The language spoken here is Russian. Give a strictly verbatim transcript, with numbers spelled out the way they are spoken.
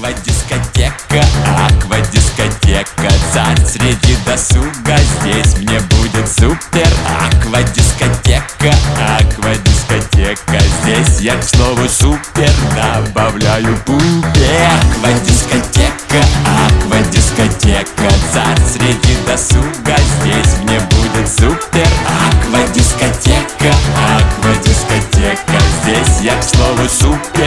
Аквадискотека, аквадискотека, царь среди досуга, здесь мне будет супер. Аквадискотека, аквадискотека, здесь я, к слову, супер добавляю пупер. Аквадискотека, аквадискотека, царь среди досуга, здесь мне будет супер. Аквадискотека, аквадискотека, здесь я, к слову, супер